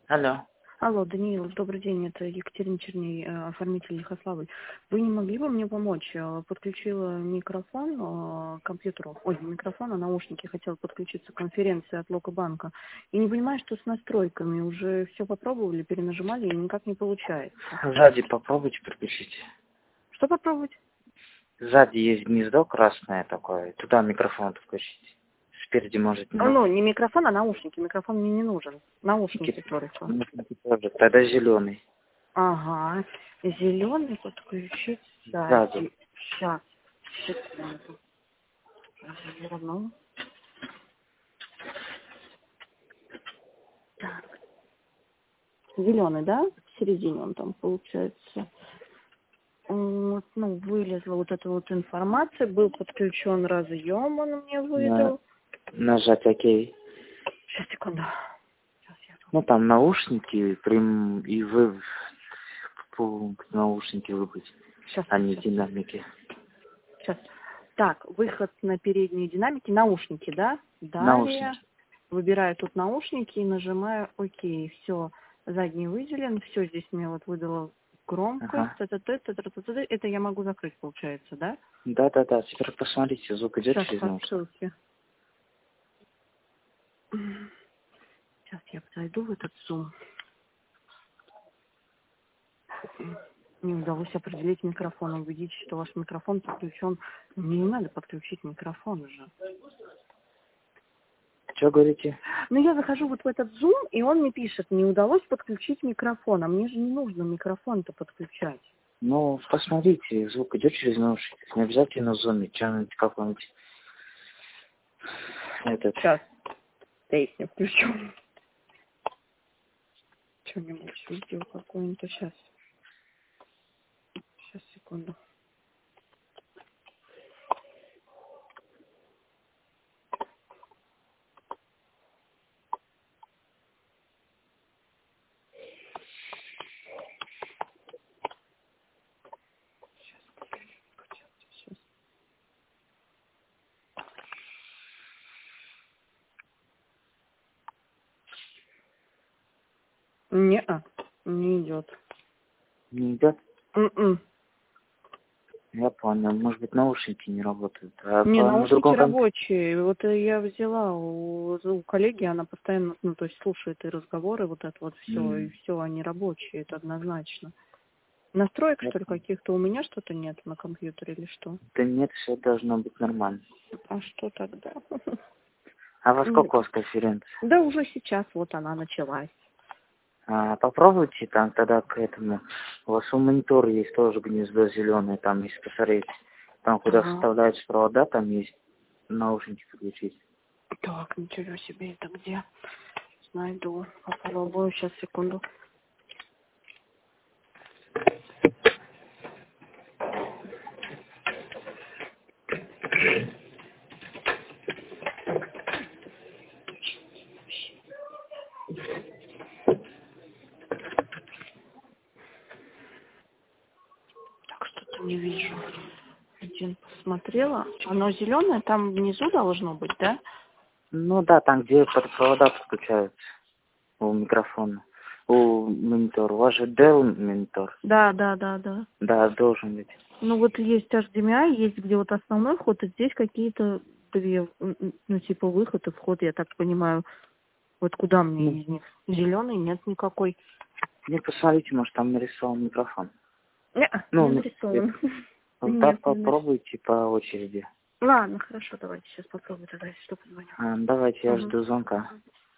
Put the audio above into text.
Алло. Алло, Даниил, добрый день, это Екатерина Черней, оформитель Лихославы. Вы не могли бы мне помочь? Подключила микрофон к компьютеру, не микрофон, а наушники, хотела подключиться к конференции от Локобанка. И не понимаю, что с настройками, уже все попробовали, перенажимали, и никак не получается. Сзади попробуйте приключить. Что попробовать? Сзади есть гнездо красное такое, туда микрофон подключить. Спереди может не нужен. Не микрофон, а наушники. Микрофон мне не нужен. Наушники только. Наушники тоже. Тогда зеленый. Ага, зеленый подключить Сзади. сзади. Сейчас, секунду. Разверну. Так. Зеленый, да? В середине он там получается. Вот, вылезла вот эта вот информация. Был подключен разъем, он мне выдал. Нажать ОК. Сейчас, секунду. Сейчас я Ну там наушники, и вы наушники выбыть, Сейчас. а не динамики. Сейчас. Так, выход на передние динамики, наушники, да? Далее Наушники. выбираю тут наушники и нажимаю ОК. Все, задний выделен, все здесь мне вот выдало громкость. Ага. Это я могу закрыть, получается, да? Да. Теперь посмотрите, звук идет Сейчас через по наушники. ссылке. Сейчас я зайду в этот Zoom. Не удалось определить микрофон, убедить, что ваш микрофон подключен. Мне не надо подключить микрофон уже. Что говорите? Я захожу вот в этот Zoom, и он мне пишет, не удалось подключить микрофон, а мне же не нужно микрофон-то подключать. Ну, посмотрите, звук идет через наушники. Не обязательно в зуме, что-нибудь какой-нибудь Сейчас песню включу. Что-нибудь видео какое-нибудь сейчас. Сейчас, секунду. Сейчас. Не идет. Не идет? М-м. Я понял. Может быть, наушники не работают. А Не, на наушники другом рабочие. Вот я взяла у коллеги, она постоянно, то есть слушает и разговоры, вот это вот все, и все, они рабочие, это однозначно. Настроек, что ли, каких-то у меня что-то нет на компьютере или что? Да нет, все должно быть нормально. А что тогда? А во сколько у вас конференция? Да уже сейчас вот она началась. Попробуйте там тогда к этому. У вас у монитора есть тоже гнездо зеленое, там если посмотреть. Там, куда вставляются провода, там есть наушники подключить. Так, ничего себе, это где? Найду, попробую, сейчас, секунду. Так, что-то не вижу. Один посмотрела. Оно зеленое, там внизу должно быть, да? Ну да, там, где провода подключаются у микрофона, у монитора. У вас же Dell монитор. Да. Да, должен быть. Вот есть HDMI, есть где вот основной вход, и здесь какие-то две, типа выход и вход, я так понимаю. Вот куда мне из них? Зеленый нет никакой. Посмотрите, может там нарисован микрофон. Не нарисован. Вот Нет, так попробуйте по очереди. Ладно, хорошо, давайте сейчас попробуем тогда, если что, позвоню. Давайте, я жду звонка.